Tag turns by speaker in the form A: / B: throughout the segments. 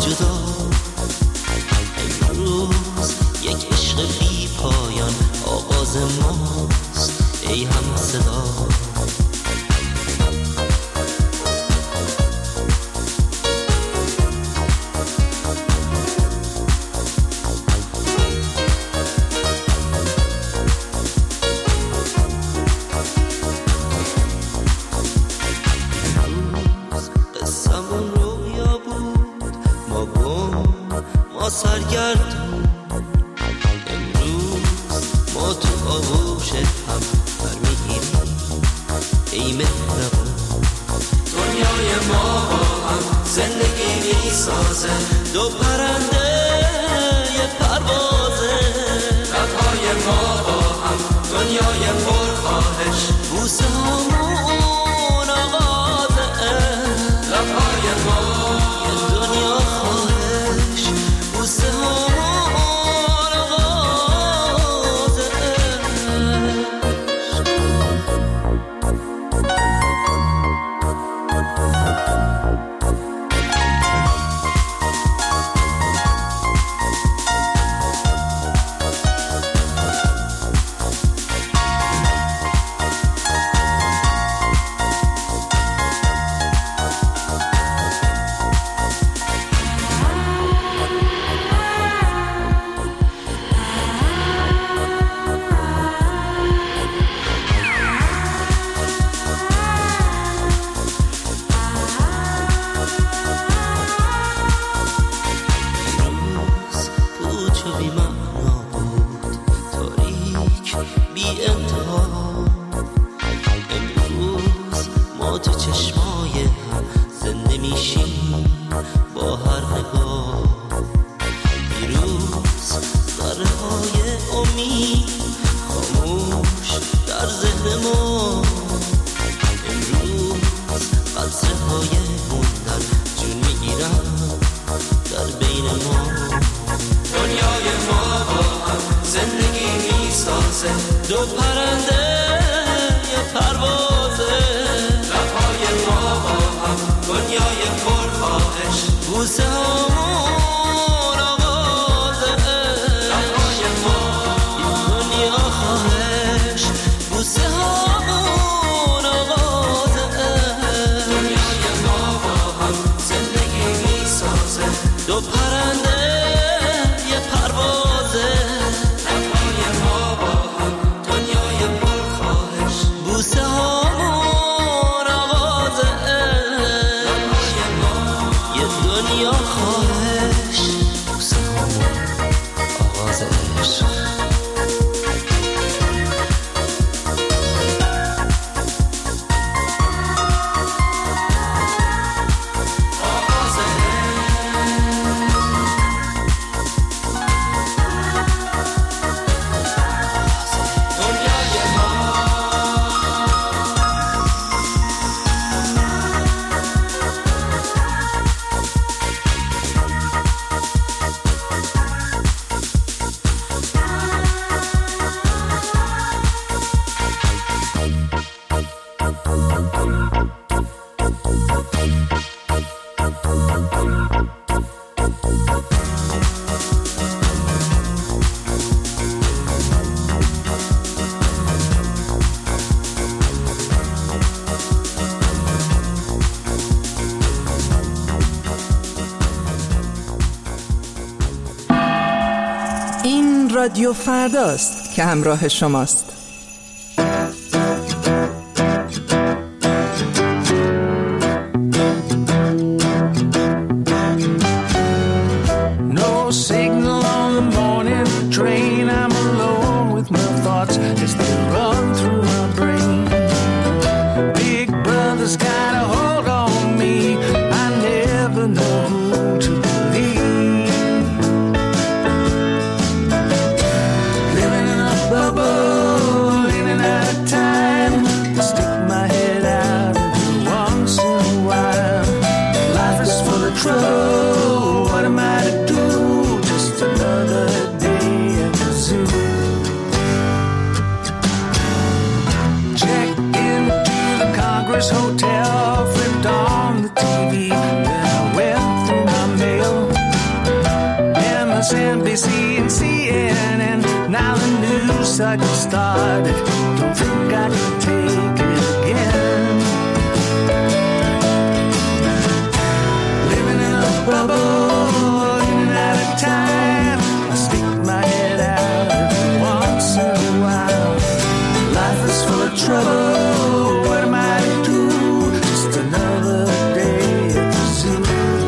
A: جدا. امروز یک عشق بی پایان آغاز ماست ای هم صدا.
B: سرگردون امروز ما تو آغوش هم برمیگیریم ای مهربون. دنیای ما با هم زندگی میسازه، دو پرنده یه پروازه. لبهای ما با هم دنیای پرخواهش، بوسه همون آغازه. لبهای ما یه دنیا خواهش، بوسه همون آغازه. دو پرنده یه پروازه. لبهای ما با هم دنیای پرخواهش، بوسه همون آغازه. لبهای ما یه دنیا خواهش، بوسه همون آغازه. دنیای ما با هم زندگی میسازه، دو پرنده یه پروازه. بوسه همون آغازه. لبهای ما یه دنیا خواهش، بوسه همون آغاز عشق.
C: رادیو فرداست که همراه شماست.
D: No signal on the morning train. I'm alone with my thoughts as they run through my brain. Big brother's got a hold on me. I never know who to believe. Living in a bubble, in and out of time. Stick my head out every once in a while. Life is full of trouble. What am I to do? Just another day at the zoo. Checked into the Congress Hotel, flipped on the TV, then I went through my mail. like it started. Don't think I can take it again. Living in a bubble, in and out of time. I stick my head out every once in a while. Life is full of trouble. What am I to do? Just another day at the zoo.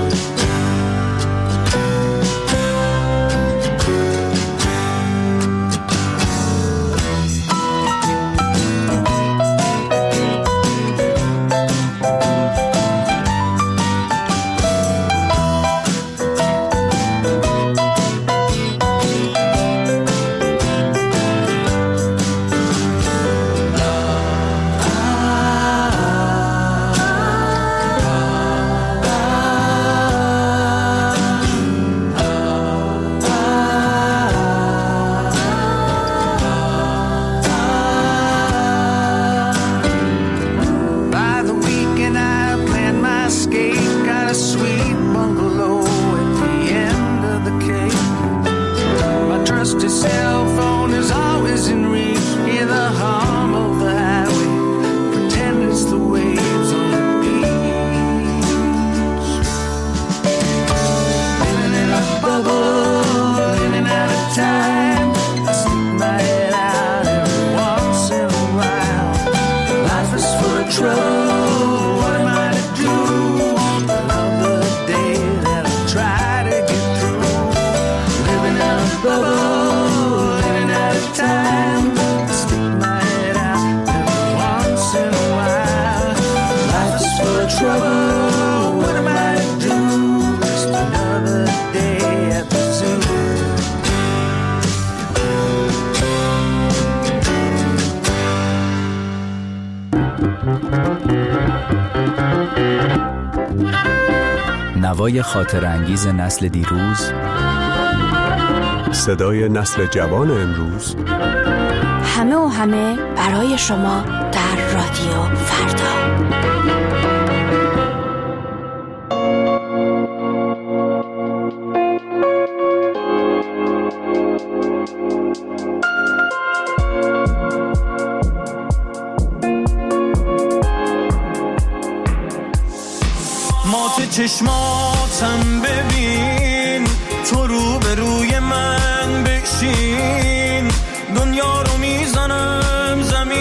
E: نوای خاطر انگیز نسل دیروز،
F: صدای نسل جوان امروز،
G: همه و همه برای شما در رادیو فردا.
H: چشماتم ببین، تو رو به روی من بکشین، دنیا رو میزنم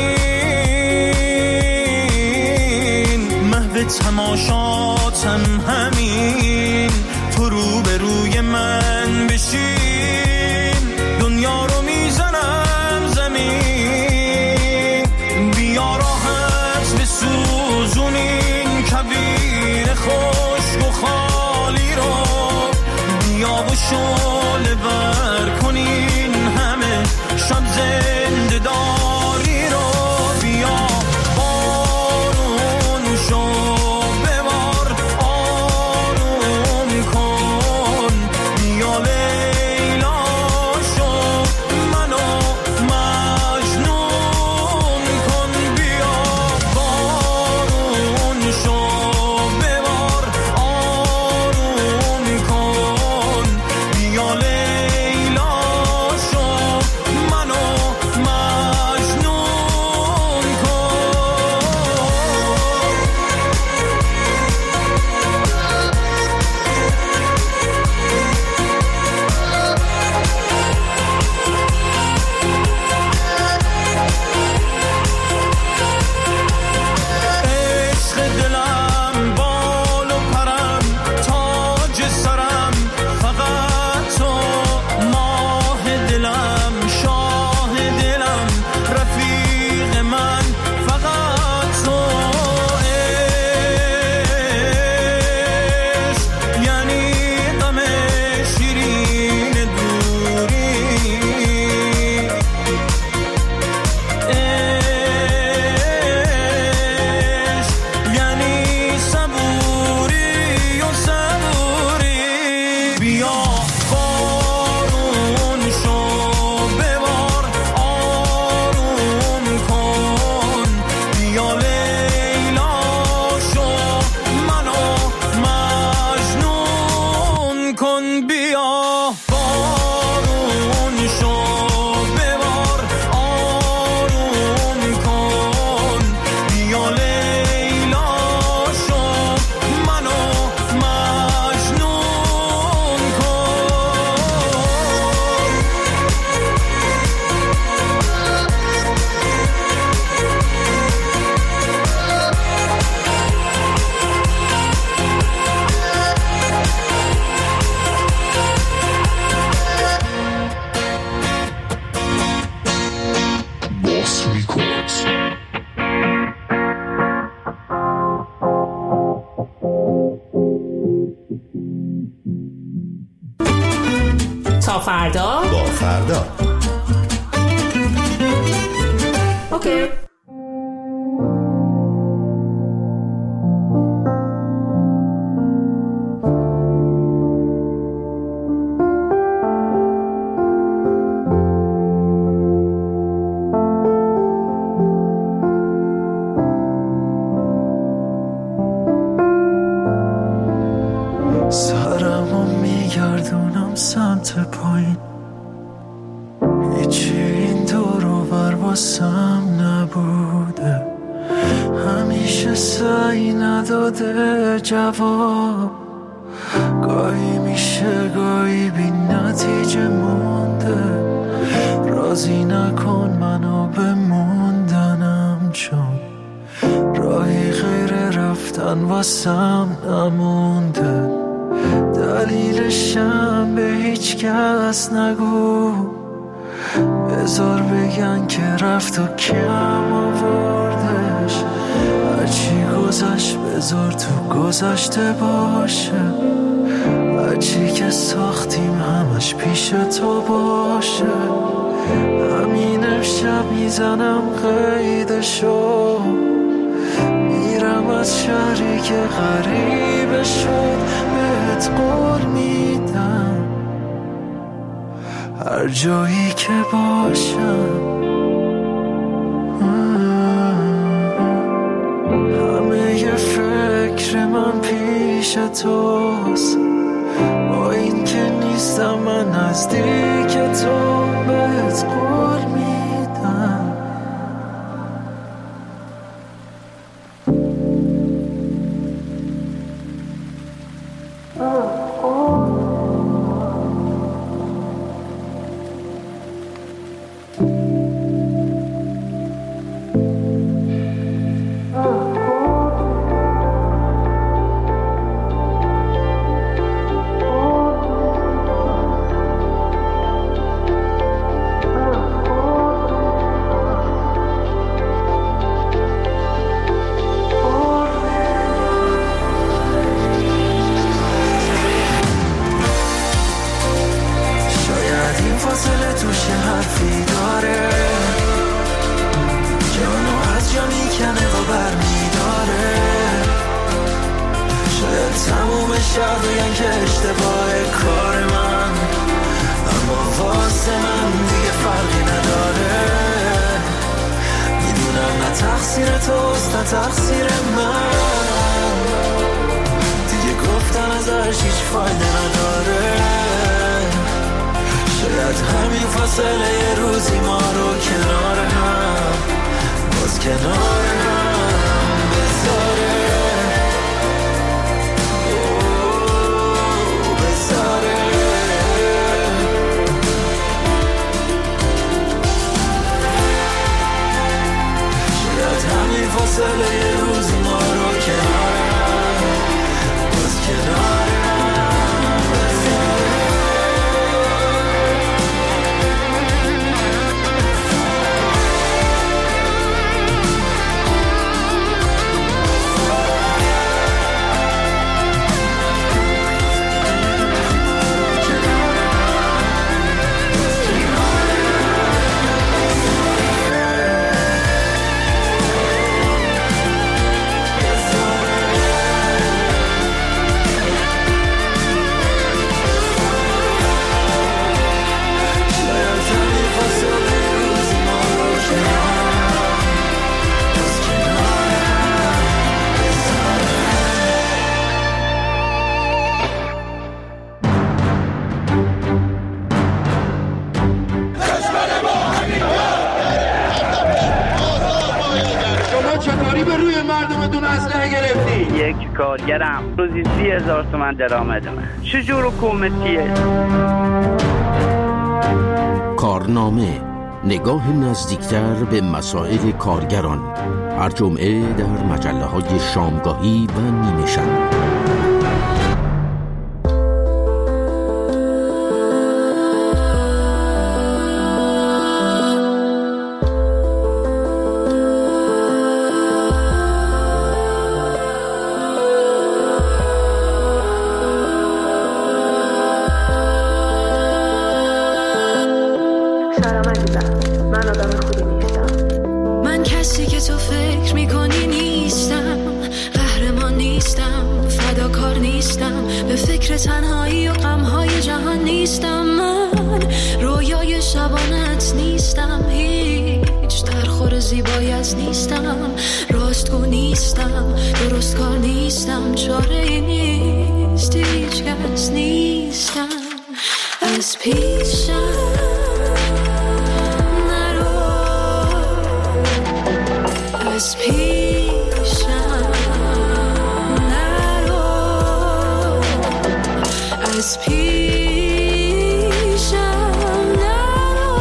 H: زمین، محو تماشاتم همین، تو رو به روی من بشین، دنیا رو میزنم زمین، بیا راحت بسوزونین کبیر خشک و خالی رو، بیا و شعله بر کنین همه شب زنده داری رو، بیا بارون شو ببار آروم کن، بیا لیلا شو منو مجنون کن، بیا بارون شو ببار آروم کن، بیا لیلا
I: تا فردا
J: با فردا.
I: اوکی.
D: سرمو میگردونم سمت پایین، هیچی این دور و بر واسم نبوده، همیشه سعی نداده جواب، گاهی میشه گاهی بی نتیجه مونده، راضی نکن منو به موندنم، چون راهی غیر رفتن واسم نمونده، دلیلشم به هیچ کس نگو، بذار بگن که رفت و کم آوردش، هرچی گذشت بذار تو گذشته باشه، هرچی که ساختیم همش پیش تو باشه، همین امشب میزنم قیدشو، میرم از شهری که غریبه شد، بهت قول میدم هر جایی که باشم، همه ی فکر من پیش توست، با این که نیستم من نزدیک تو، بهت قول میدم. فاصله توش حرفی داره، جانو از جا میکنه و برمیداره، شاید تموم شهر بگن که اشتباه کار من، اما واسه من دیگه فرقی نداره، میدونم نه تقصیر توست نه تقصیر من، دیگه گفتن ازش هیچ فایده نداره، شاید همین فاصله یه روزی ما رو کنار هم، باز کنار هم بذاره، بذاره، شاید همین فاصله یه روزی ما رو کنار هم، باز کنار هم بذاره.
K: یک کارگرم روزی 30,000 تومان درآمد من، چجور حکومتیه؟
L: کارنامه، نگاه نزدیکتر به مسائل کارگران، هر جمعه در مجله‌های شامگاهی و نیمه شب.
J: به فکر تنهایی و غمهای جهان نیستم من، رویای شبانت نیستم، هیچ درخور زیبایت نیستم، راستگو نیستم، درست کار نیستم، چاره نیست، هیچ کس نیستم. از پیشم نرو، از پیشم نرو، از پیشم نرو،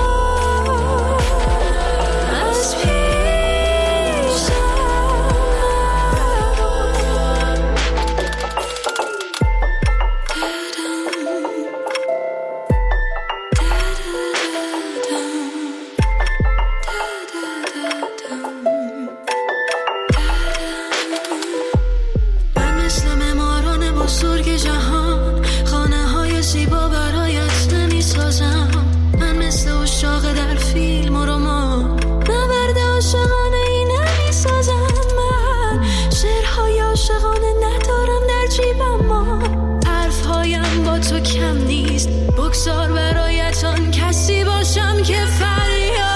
J: از پیشم من مثل معماران بزرگ جهان خانه های زیبا برایت نمی سازم، من مثل اشاق در فیلم و رمان نبرد عاشقانه ای نمی سازم، من شعرهای عاشقانه ندارم در جیبم، ما حرفهایم با تو کم نیست، بگذار برایتان کسی باشم که فریاد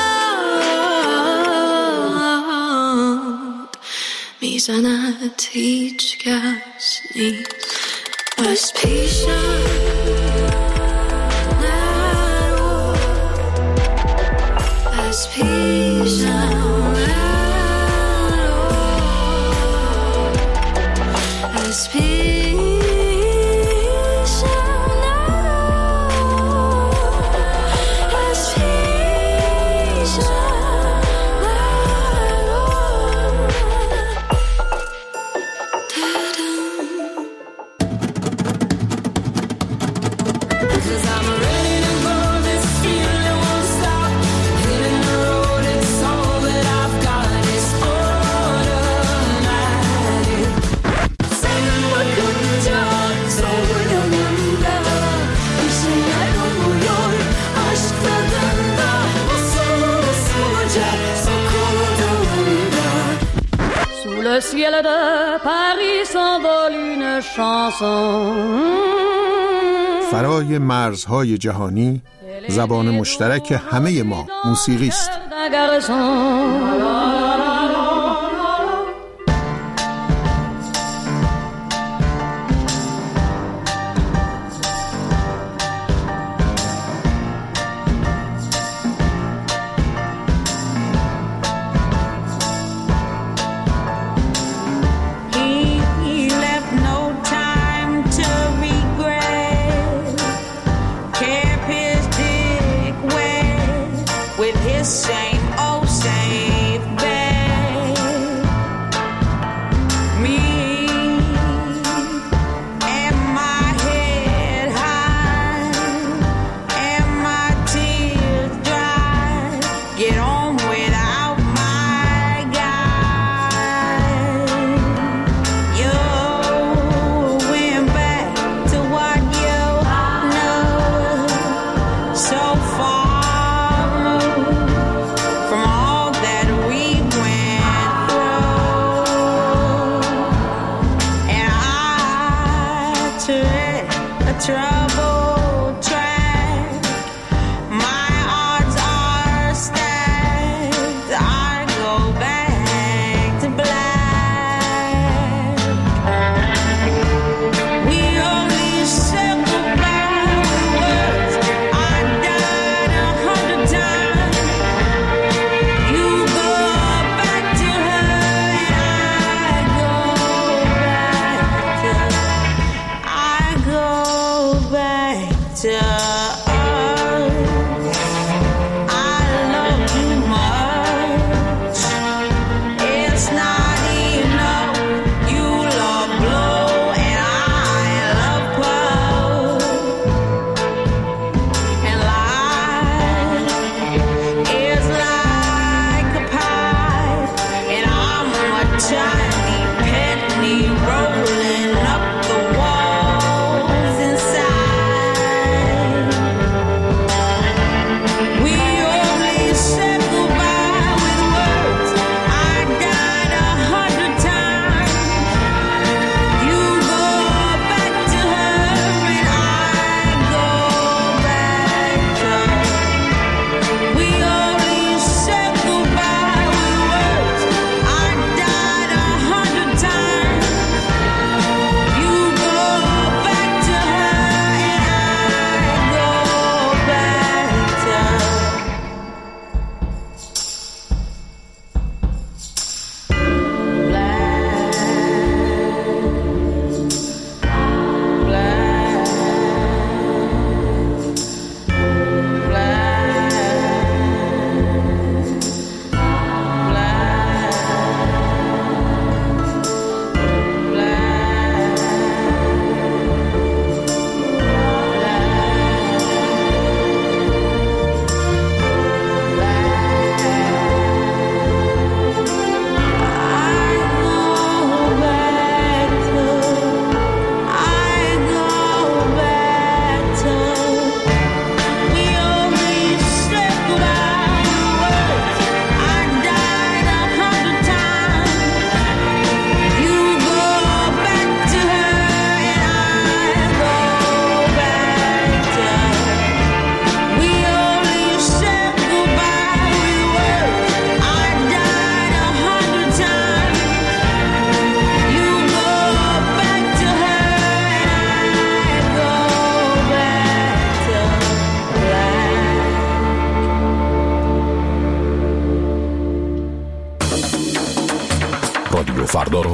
J: میزند، هیچ کس نیست. از پیشم نرو، از پیشم نرو، از پیشم نرو، از پیشم
M: Le ciel de Paris s'envole une chanson.
N: فرای مرزهای جهانی زبان مشترک همه ما موسیقی است.
J: rolling up the walls inside.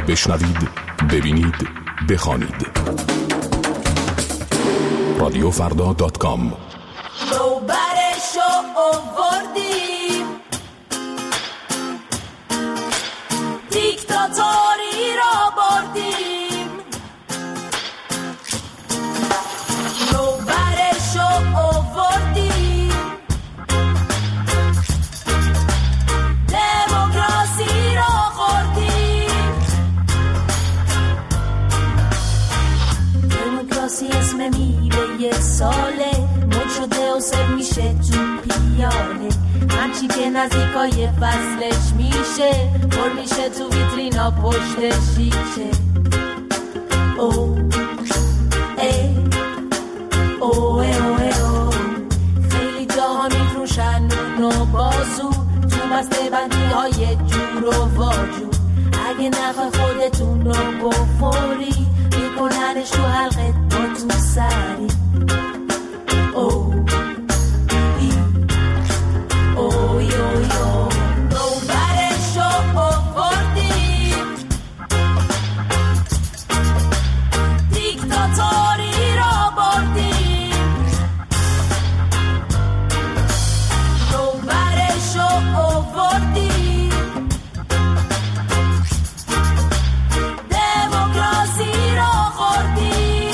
O: بشنوید، ببینید، بخوانید. رادیوفردا.com.
P: نوبرشو آوردیم، دیکتاتوری را بردیم. نوبرشو آوردیم، دموکراسی را خوردیم. دموکراسی اسم میوه یه ساله، مد شده و سر میشه تو پیاله. هرچی که نزدیکای فصلش میشه، پر میشه تو ویترینا پشت شیشه. او ای او ای او ای او، خیلی جاها میفروشن نون و بازو تو بسته بندی های جور و واجور. اگه نخوای خودتون رو بخوری، میکننش تو حلقت با تو سری. او ای اوی اوی او، نوبرشو آوردیم، دیکتاتوری را بردیم. نوبرشو آوردیم، دموکراسی را خوردیم.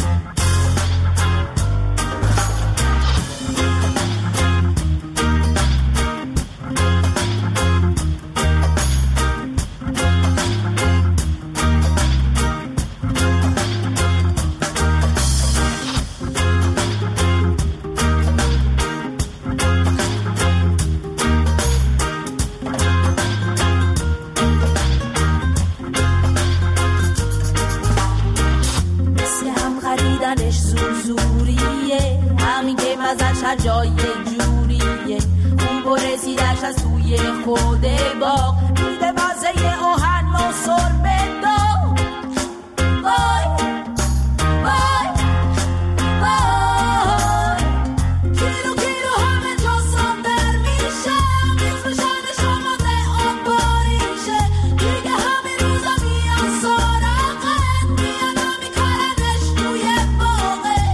P: هر جای جوریه خوب و رسیدش از توی خود باغ، میده بازه آهن و سربه داغ. وای وای وای، کیلو کیلو همه جا صادر میشه، میفروشن شما آب باریشه. دیگه همین روزا میان سراغت، میان میکننش توی باغه.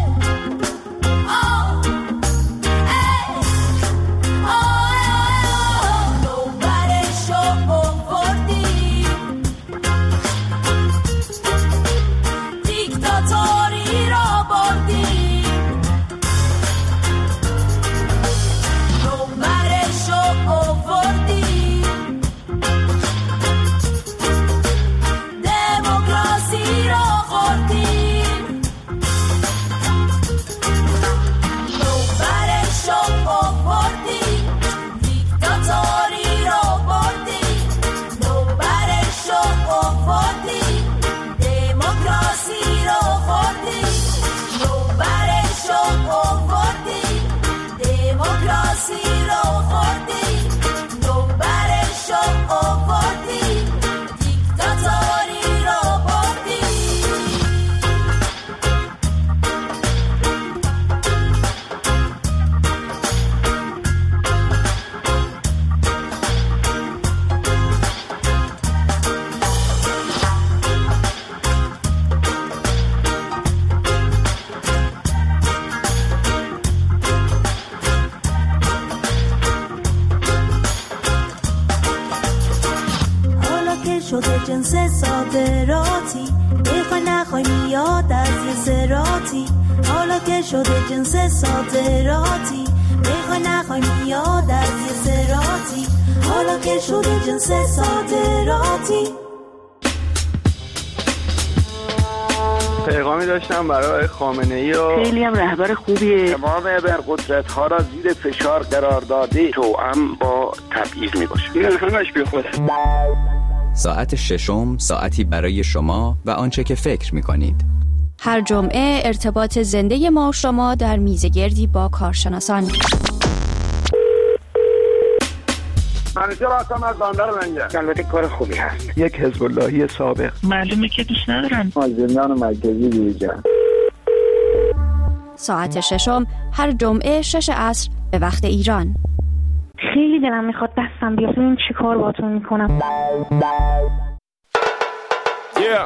P: شده جنس صادراتی، بخوای نخوای میاد از یه سراتی. حالا که شده جنس صادراتی، بخوای نخوای میاد از یه سراتی. حالا که شده جنس صادراتی.
K: پیغامی داشتم برای خامنه‌ای و
Q: خیلی هم رهبر خوبیه.
K: تمام ابرقدرت‌ها را زیر فشار قرار داده، توأم با تبعیض میباشه. این همش بیخوده.
E: ساعت ششم، ساعتی برای شما و آنچه که فکر می‌کنید.
G: هر جمعه ارتباط زنده ما و شما در میزگردی با کارشناسان.
K: منیجر هستم از بندر منجر.
Q: البته کار خوبی هست.
K: یک حزب اللهی سابق.
Q: معلومه که دوست ندارن.
K: از زندان مرکزی دیجا.
G: ساعت ششم هر جمعه 6 عصر به وقت ایران.
R: خیلی دلم میخواد دستم بیاد ببینم چی کار باهاتون میکنم.
H: Yeah.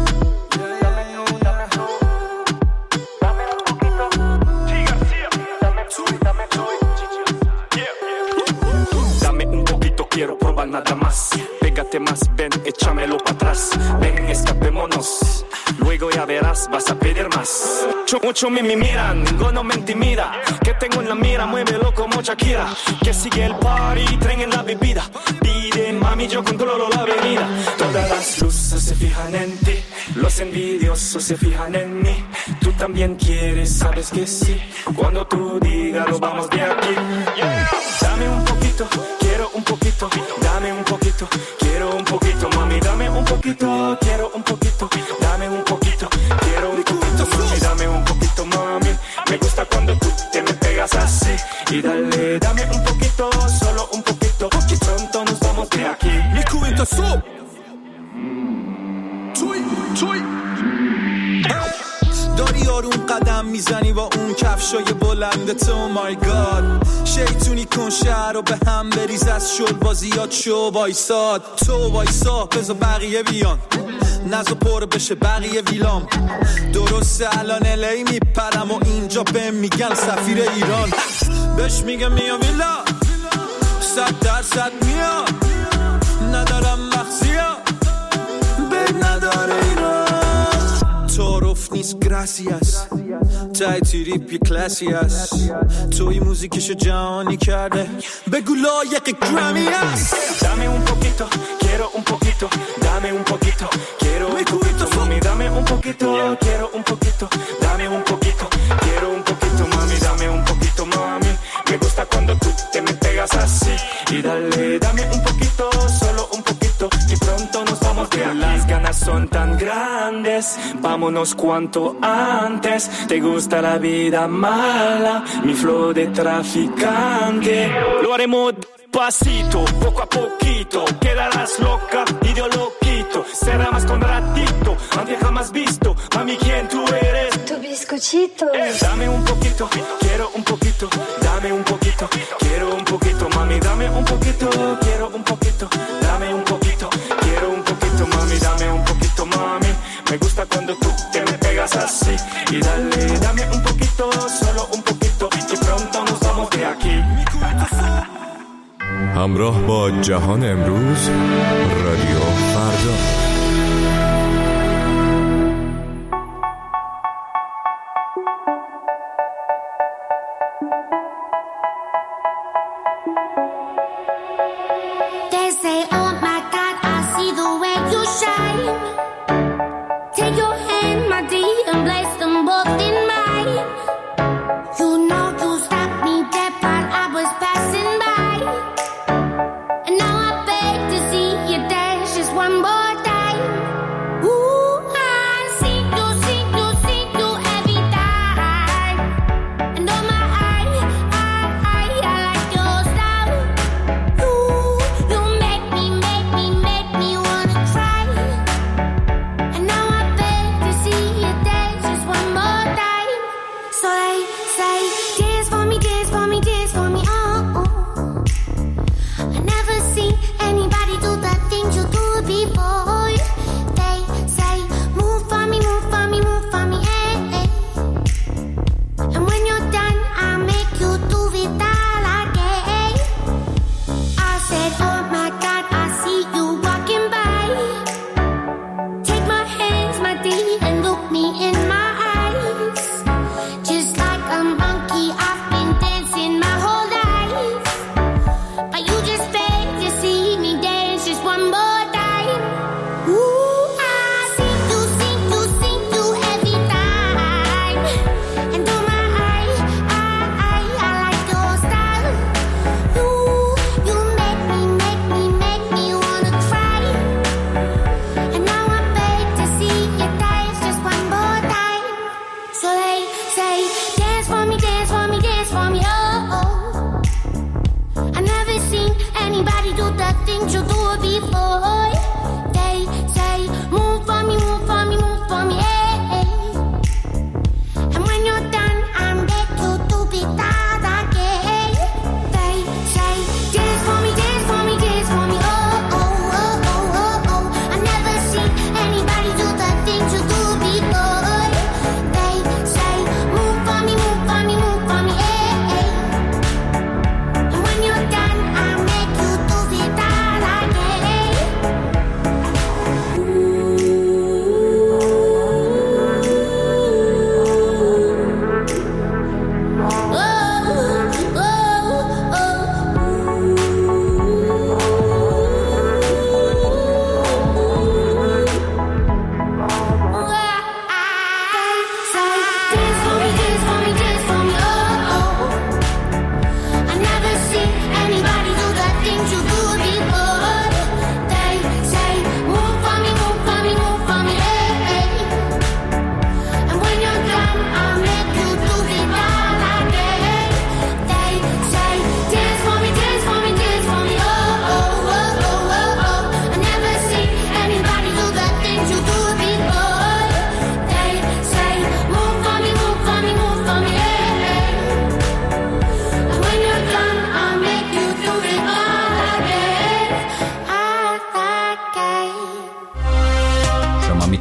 H: Dame un poquito, quiero probar nada más. Pégate más, ven, échamelo para atrás. Ven, escapémonos. Luego ya verás, vas a pedir más. Mucho me miran, ninguno me intimida. Que tengo en la mira, muévelo como Shakira. Que sigue el party, tren en la bebida. Pide, mami, yo controlo la avenida. Todas las luces se fijan en ti. Los envidiosos se fijan en mí. Tú también quieres, sabes que sí. Cuando tú digas, nos vamos de aquí. Dame un poquito, quiero un poquito. Dame un poquito, quiero un poquito. Mami, dame un poquito, quiero un poquito. Dame un poquito, quiero un poquito. Mami, dame un poquito, mami. Me gusta cuando tú te me pegas así. Y dale, dame un poquito, solo un poquito. Que pronto nos vamos de aquí.
R: داری آروم قدم میزنی با اون کفشای بلندت. او مای گاد شیطونی کن شهر رو به هم بریز. از شل بازیات شو وایساد. تو وایسا بذار بقیه بیان. نزو پر بشه بقیه ویلام. درسته الان الی میپرم و اینجا بهم میگن سفیر ایران. بهش میگم میام ویلا 100% میام. ندارم مخزیا بد نداره ایران. تعارف نیست گراسیاس تای تریپ یه کلاسی هست. توی موزیکشو جهانی کرده بگو لایق گرامی هست.
H: Dame un poquito, quiero un poquito. Dame un poquito, quiero un poquito. Mami, dame un poquito, quiero un poquito. Dame un poquito, quiero un poquito. Mami, dame un poquito, mami. Me gusta cuando tú te me pegas así. Y dale, dame un poquito, solo un poquito. Y pronto nos vamos de aquí. Las ganas son tan grandes, vámonos cuanto antes. Te gusta la vida mala, mi flow de traficante. Lo haremos pasito, poco a poquito. Quedarás loca y yo lo quito. Será más con ratito, antes jamás visto. Mami, ¿quién tú eres?
J: Tu bizcochito.
H: Dame un poquito, quiero un poquito. Dame un poquito, quiero un poquito. Mami, dame un poquito, quiero un poquito. Dame un poquito, quiero un poquito. Mami, dame un poquito, mami. Me gusta cuando tú te me pegas así. Y dale, dame un poquito, solo un poquito. Y pronto nos vamos de aquí.
O: همراه با جهان امروز رادیو فردا.
J: They say, oh my God, I see the way you shine. Take your hand, my dear, and place them both in mine. You know you stopped me dead while I was passing by. And now I beg to see you dance just one more time. Ooh, I see you every time. And oh my, I like your style. You make me wanna cry. And now I beg to see you dance just one more time. So they say, dance for me, dance for me, dance for me, oh. I never seen anybody do the things you do before. They say, move for me, move for me, move for me, eh, eh. And when you're done, I'll make you do it all again. I said, oh my God, I see you walking by. Take my hands, my dear, and look me in my eyes. Just like a monkey, I've been dancing my whole life. But you just beg to see me dance just one more time. Ooh, I see you every time. And oh my, I like your style. You make me wanna cry. And now I beg to see you dance just one more time. So they say, dance for me, dance for me, dance for me, oh, oh. I never seen anybody do the things you do before. They say, move for me, move for me, move for me, eh, eh. And when you're done, I'm back to do it all again. They say, dance for me, dance for me, dance for me, oh, oh, oh, oh, oh, oh. I never seen anybody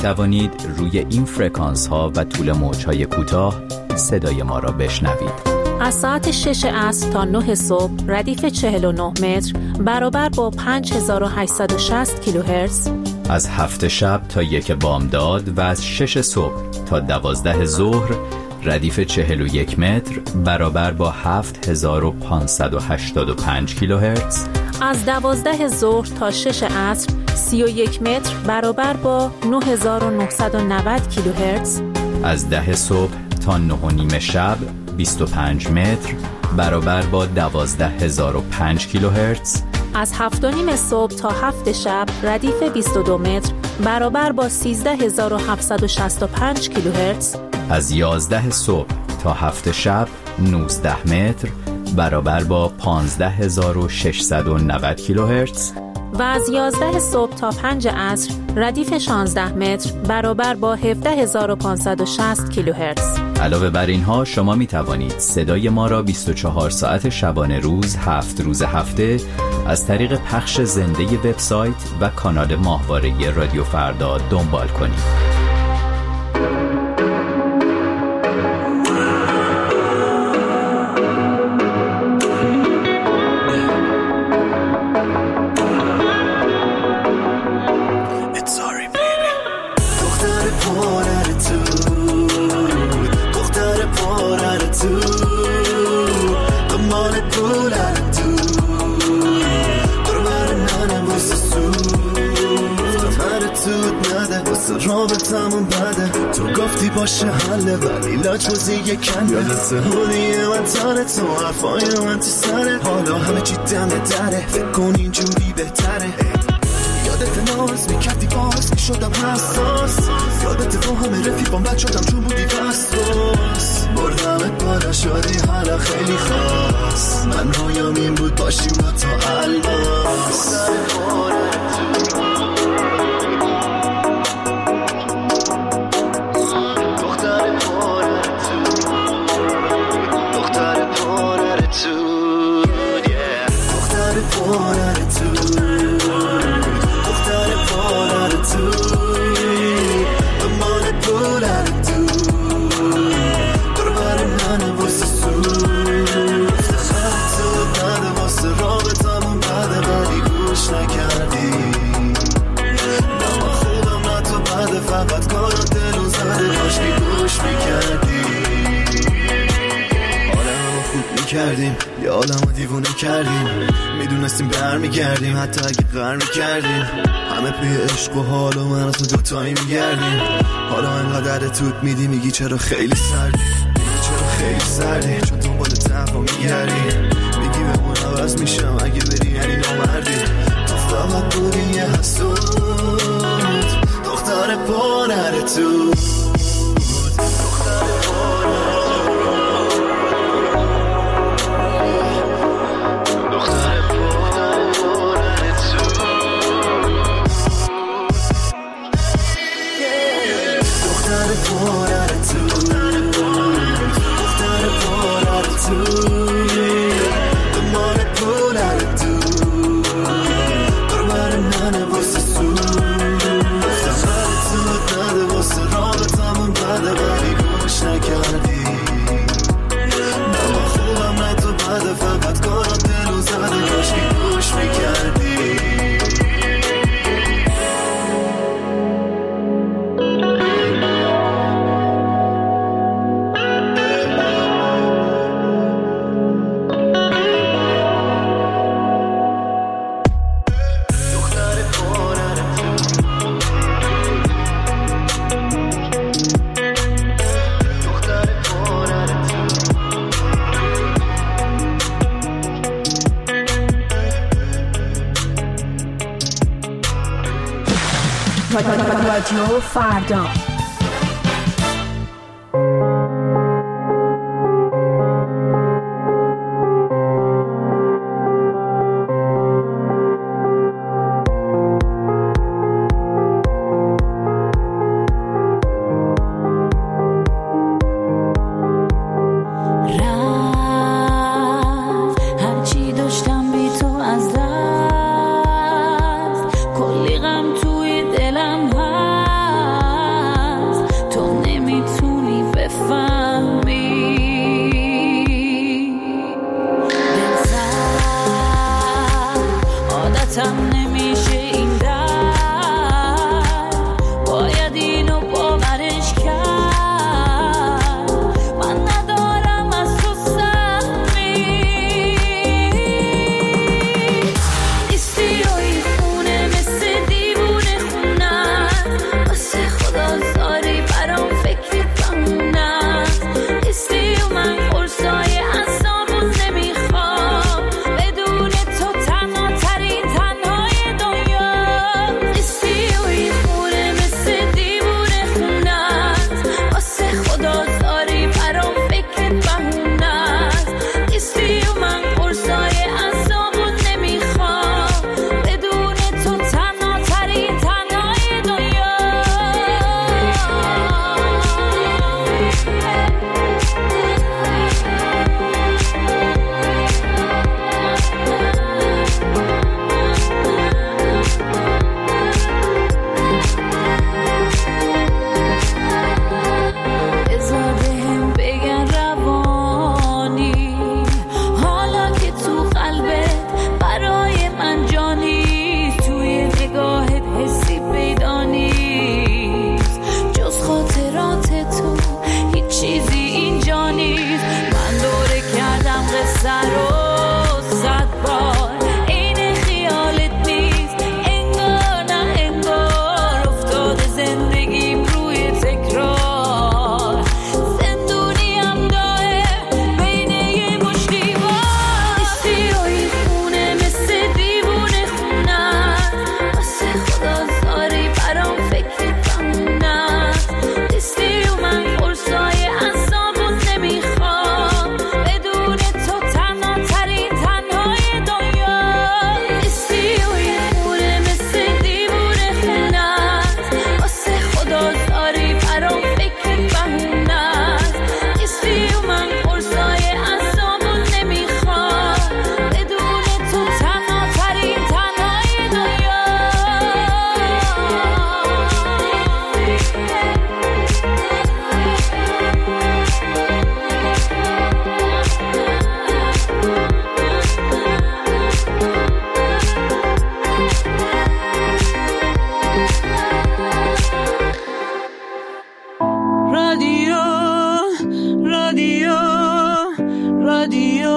E: توانید روی این فرکانس ها و طول موج های کوتاه صدای ما را بشنوید.
S: از ساعت 6 عصر تا 9 صبح ردیف 49 متر برابر با 5860 کیلوهرتز.
E: از 7 شب تا 1 بامداد و از 6 صبح تا 12 ظهر ردیف 41 متر برابر با 7585 کیلوهرتز.
S: از 12 ظهر تا 6 عصر 31 متر برابر با 9990 کیلوهرتز.
E: از 10 صبح تا 9:30 شب 25 متر برابر با 12005 کیلوهرتز.
S: از 7:30 صبح تا 7 شب ردیف 22 متر برابر با 13765 کیلوهرتز.
E: از 11 صبح تا 7 شب 19 متر برابر با 15690 کیلوهرتز.
S: و از 11 صبح تا 5 عصر ردیف 16 متر برابر با 17560 کیلوهرتز.
E: علاوه بر اینها شما می توانید صدای ما را 24 ساعت شبانه روز 7 روز هفته از طریق پخش زنده وبسایت و کانال ماهواره رادیو فردا دنبال کنید.
D: رابطمون بده تو گفتی باشه حله ولی لاجوزی یکن یادت هونیه من تاره تو حرفای من تو سره حالا همه چی دم دره فکر کن اینجوری بهتره یادت ناز میکردی باز که شدم حساس یادت با همه رفیقام بد شدم چون بودی وسواس بردمت بالا شدی حالا خیلی خاص من رویام این بود باشیم با تو الباس کردیم یه عالمو دیوونه کردیم میدونستیم برمیگردیم حتی اگه غر میکردیم همه پی عشق و حال و من از تو دوتایی میگردیم حالا انقدر توت میدی میگی چرا خیلی سردی چرا خیلی سردی چون دنبال تفا میگردی میگی به اون عوض میشم اگه بری یعنی نامردی تو فقط بودی یه حسود دختر پانر تو
G: رادیو فردا
J: دلم هست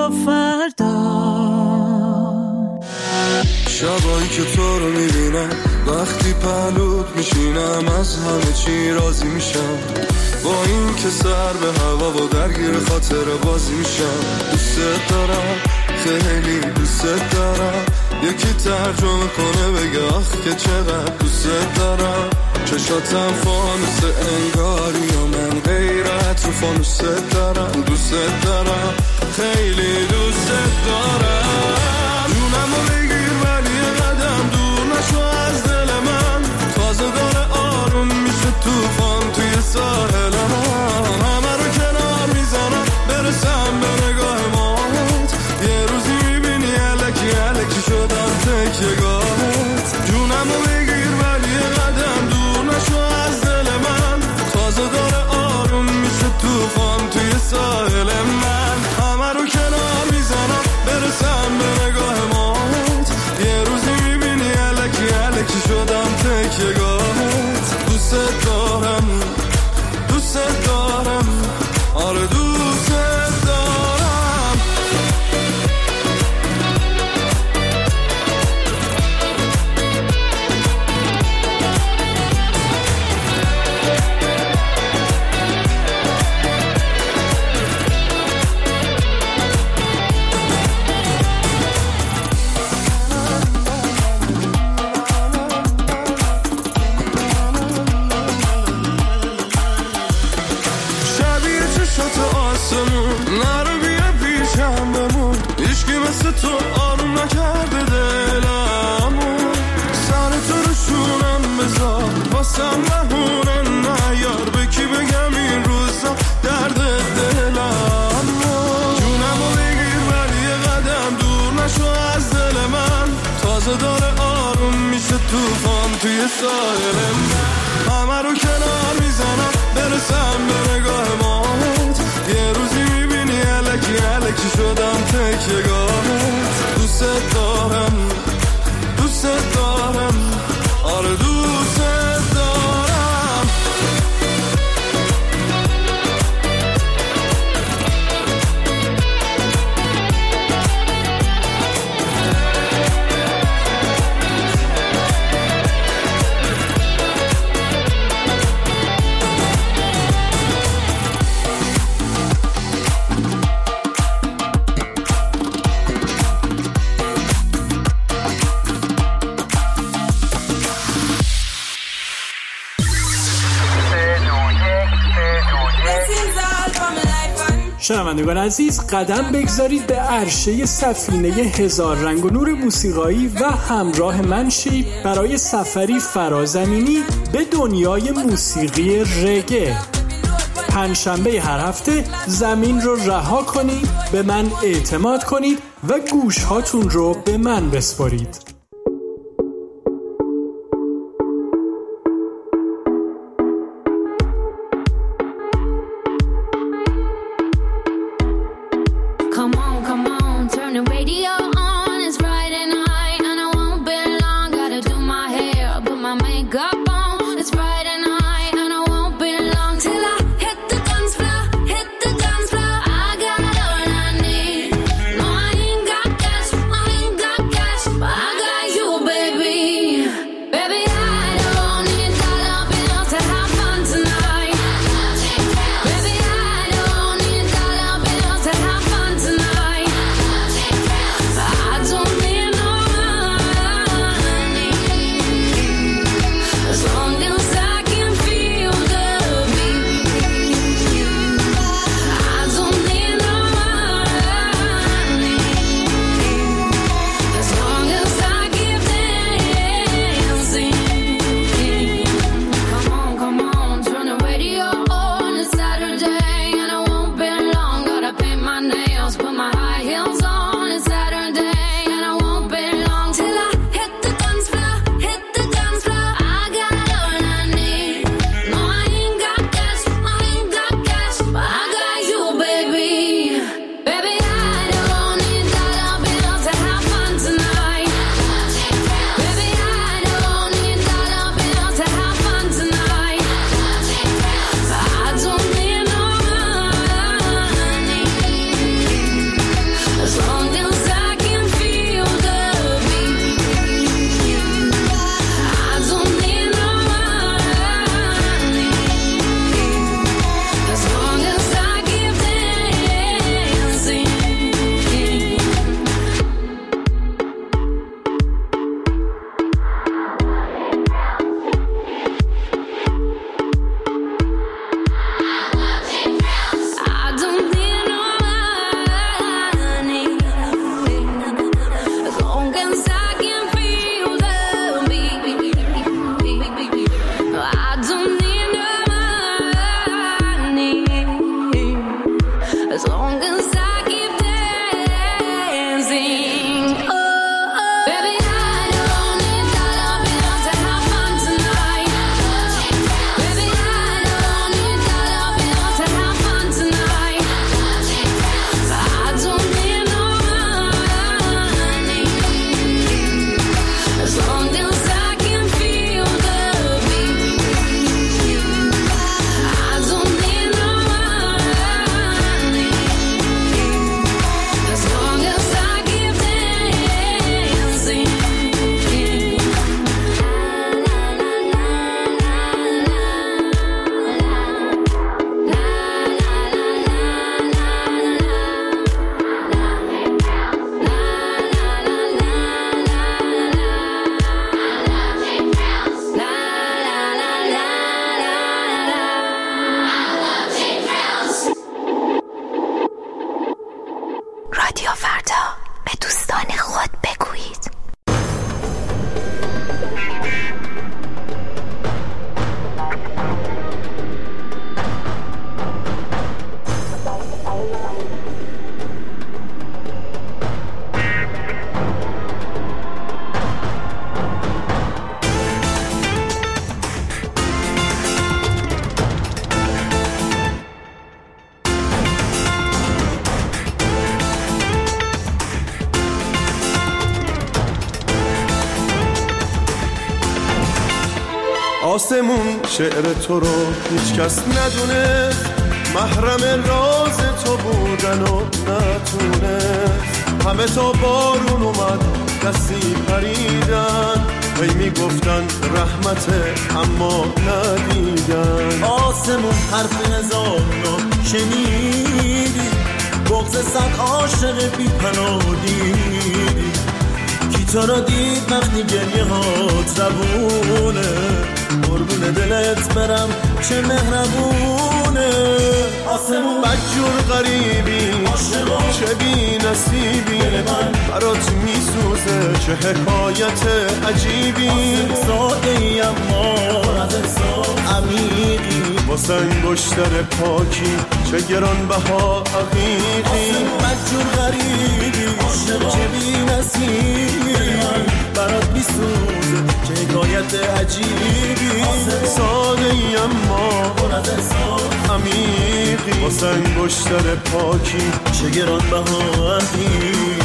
D: رادیو فردا.
R: شبایی که تو رو میبینم وقتی پهلوت میشینم از همه چی راضی میشم، با این که سر به هوا و درگیر خاطر بازی میشم. دوست دارم خیلی دوست دارم، یکی ترجمه کنه بگه آخ که چقدر دوست دارم. چشاتم فانوس انگاری و من غیرت رو فانوس دارم. دوست دارم خیلی دوست دارم. جونمو بگیر ولی قدم دور نشو از دل من، تازه داره آروم میشه توفان توی ساحل من. همه رو کنار میزنم برسم به نگاه مات، یه روزی میبینی الکی الکی شدم تکیه‌گاهت. جونمو بگیر ولی قدم دور نشو از دل من، تازه داره آروم میشه توفان توی ساحل من. همه رو کنار میزنم برسم به نگاه مات، یه روزی میبینی الکی الکی شدم تکیه‌گاهت. دوست دارم دوست دارم آره دوست دارم. نرو بیا پیشم بمون، هیچکی مثل تو آروم نکرده دلمو. سر تو رو شونم بذار واسم بهونه نیار، به کی بگم این روزا درد دلمو. جونمو بگیر ولی یه قدم دور نشو از دل من، تازه داره آروم میشه توفان توی ساحل من. همه رو کنار میزنم برسم به نگاه مات، یه روزی میبینی الکی الکی شدم تکیه‌گاهت. دوست دارم دوست دارم آره دوست دارم.
T: شنوندگان عزیز، قدم بگذارید به عرشه سفینه هزار رنگ و نور موسیقایی و همراه من شید برای سفری فرازمینی به دنیای موسیقی رگه. پنجشنبه هر هفته زمین رو رها کنید، به من اعتماد کنید و گوش هاتون رو به من بسپارید.
J: I got as long as I keep dancing. Oh, oh. Baby, I don't need dollar bills to have fun tonight. Baby, I don't need dollar bills to have fun tonight. I don't need no money as long as I can feel the beat. I don't need no money as long as I keep dancing.
G: رادیو فردا، به دوستان خود بگویید.
B: آسمون شعر تو رو هیچ کس ندونست، محرم راز تو بودن و نتونست. همه تا بارون اومد دستی پریدن، هی میگفتن رحمته اما ندیدن.
U: آسمون حرف هزار رو شنیدی، بغض صد عاشق بی پناه دیدی. کی تو را دید وقتی گریه هات روونه، قربون دلت برم چه مهربونه.
B: آسمون بدجور غریبی، چه بی نصیبی، برات میسوزه چه حکایت عجیبی.
U: ساده ای اما عمیقی،
B: واسه انگشتر پاکی چه گرانبها عقیقی.
U: بدجور غریبی، چه بی نصیبی، برات میسوزه چه حکایت عجیبی.
B: ساده ای اما عمیقی، واسه انگشتر پاکی
U: چه گرانبها عقیقی.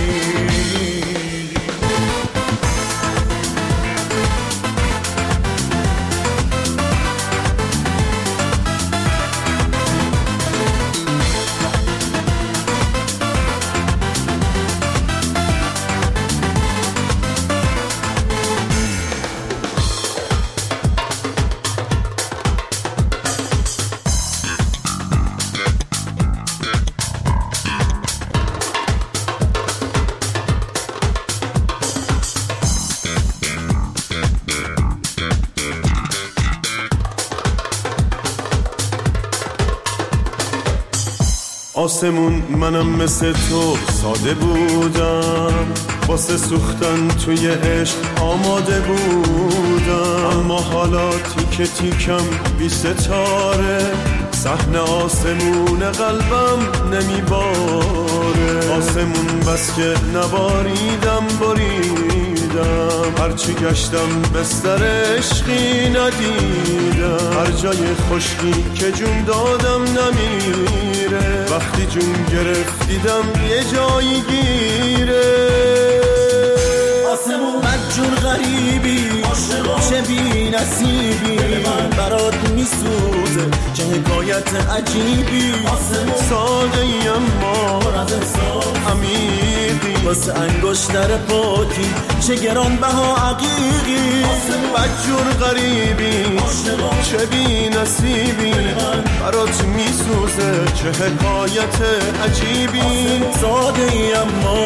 B: آسمون منم مثل تو ساده بودم، واسه سوختن توی عشق آماده بودم. اما حالا تیکه تیکم بی ستاره، صحنه آسمون قلبم نمیباره. آسمون بس که نباریدم باریدم، هرچی گشتم بستر عشقی ندیدم. هر جای خشکی که جون دادم نمیره، وقتی جون گرفت دیدم یه جایی گیره.
U: آسمون بدجور غریبی، چه بی نصیبی، برات میسوزه چه حکایت عجیبی.
B: ساده ای اما عمیقی،
U: واسه انگشتر پاکی چه گرانبها عقیقی.
B: بدجور غریبی، چه بی نصیبی، برات میسوزه چه حکایت عجیبی.
U: ساده ای اما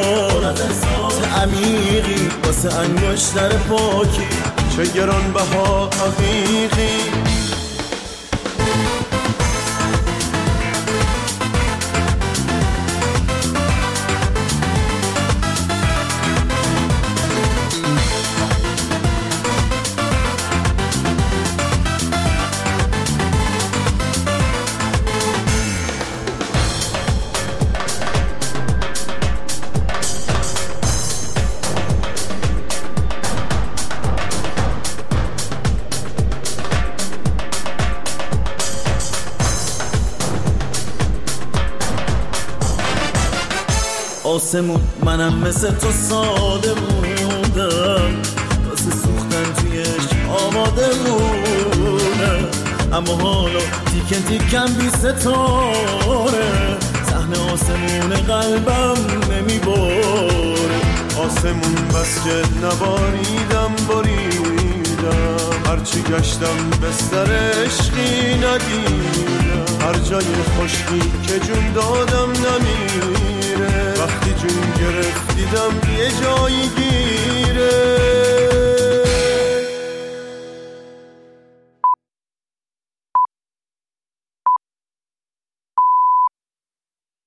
U: عمیقی، واسه انگشتر پاکی
B: چه گرانبها عقیقی.
U: آسمون منم مثل تو ساده بودم، واسه سوختن تویش آماده بودم، اما حالا تیکن تیکن بی ستاره سهم آسمون قلبم نمیباره.
B: آسمون بس که نباریدم هرچی گشتم بستر عشقی ندیدم، هر جای خشکی که جون دادم نمیره، وقتی جون گرفت دیدم یه جایی گیره.